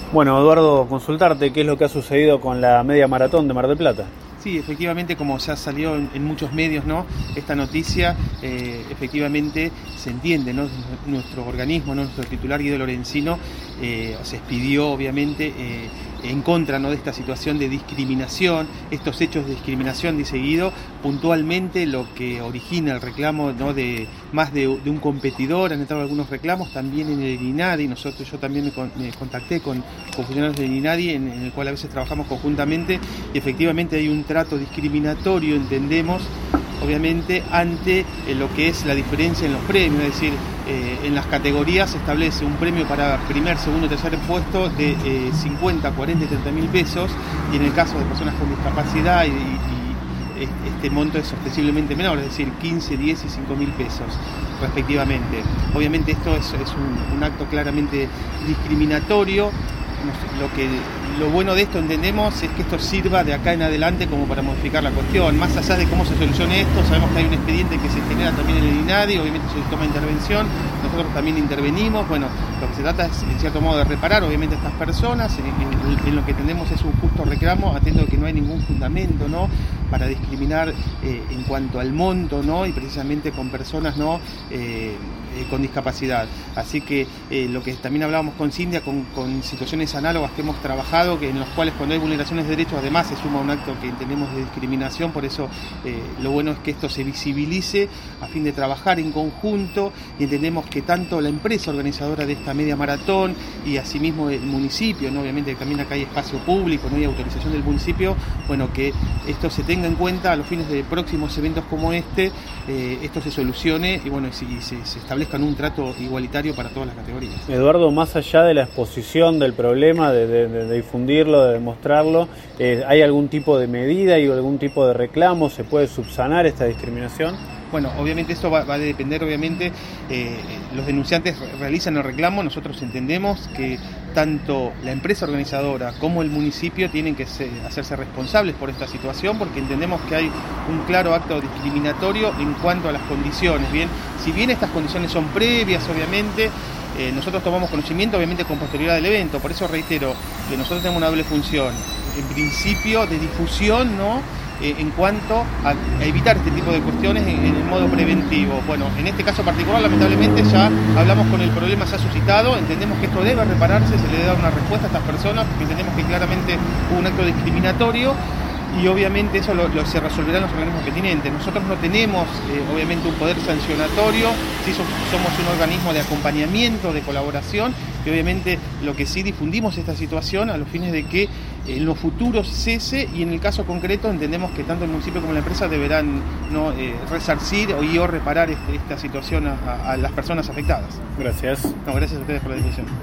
Bueno, Eduardo, consultarte qué es lo que ha sucedido con la media maratón de Mar del Plata. Sí, efectivamente, como ya salió en muchos medios, ¿no? Esta noticia, efectivamente se entiende, ¿no? Nuestro organismo, ¿no? Nuestro titular Guido Lorenzino se expidió, obviamente, en contra, ¿no? De esta situación de discriminación, estos hechos de discriminación, dice Guido, puntualmente lo que origina el reclamo, ¿no? de un competidor. Han entrado algunos reclamos también en el INADI. Yo también me contacté con funcionarios del INADI, en el cual a veces trabajamos conjuntamente, y efectivamente hay un trato discriminatorio, entendemos, obviamente, ante lo que es la diferencia en los premios, es decir, en las categorías se establece un premio para primer, segundo y tercer puesto de 50, 40 y 30 mil pesos, y en el caso de personas con discapacidad este monto es ostensiblemente menor, es decir, 15, 10 y 5 mil pesos respectivamente. Obviamente esto es un acto claramente discriminatorio. Lo bueno de esto, entendemos, es que esto sirva de acá en adelante como para modificar la cuestión. Más allá de cómo se solucione esto, sabemos que hay un expediente que se genera también en el INADI, obviamente se toma intervención, nosotros también intervenimos. Bueno, lo que se trata es, en cierto modo, de reparar, obviamente, a estas personas. En lo que entendemos es un justo reclamo, atento a que no hay ningún fundamento, ¿no?, para discriminar en cuanto al monto, ¿no?, y precisamente con personas, ¿no?, con discapacidad. Así que lo que también hablábamos con Cindia, con situaciones análogas que hemos trabajado, que en los cuales cuando hay vulneraciones de derechos además se suma un acto que entendemos de discriminación. Por eso lo bueno es que esto se visibilice a fin de trabajar en conjunto, y entendemos que tanto la empresa organizadora de esta media maratón y asimismo el municipio, ¿no?, obviamente también acá hay espacio público, no hay autorización del municipio, bueno, que esto se tenga en cuenta a los fines de próximos eventos como este, esto se solucione y bueno, si se establezca un trato igualitario para todas las categorías. Eduardo, más allá de la exposición del problema, de difundirlo, de demostrarlo, ¿hay algún tipo de medida y algún tipo de reclamo? ¿Se puede subsanar esta discriminación? Bueno, obviamente esto va a depender, obviamente, los denunciantes realizan el reclamo. Nosotros entendemos que tanto la empresa organizadora como el municipio tienen que hacerse responsables por esta situación, porque entendemos que hay un claro acto discriminatorio en cuanto a las condiciones. Bien, si bien estas condiciones son previas, obviamente, nosotros tomamos conocimiento, obviamente, con posterioridad del evento. Por eso reitero que nosotros tenemos una doble función, en principio de difusión, ¿no?, en cuanto a evitar este tipo de cuestiones en el modo preventivo. Bueno, en este caso particular, lamentablemente, ya hablamos con el problema, se ha suscitado, entendemos que esto debe repararse, se le debe dar una respuesta a estas personas, porque entendemos que claramente hubo un acto discriminatorio, y obviamente eso se resolverá en los organismos pertinentes. Nosotros no tenemos, obviamente, un poder sancionatorio, sí somos un organismo de acompañamiento, de colaboración, y obviamente lo que sí difundimos esta situación a los fines de que en los futuros cese, y en el caso concreto entendemos que tanto el municipio como la empresa deberán, ¿no?, resarcir o reparar esta situación a las personas afectadas. Gracias. No, gracias a ustedes por la discusión.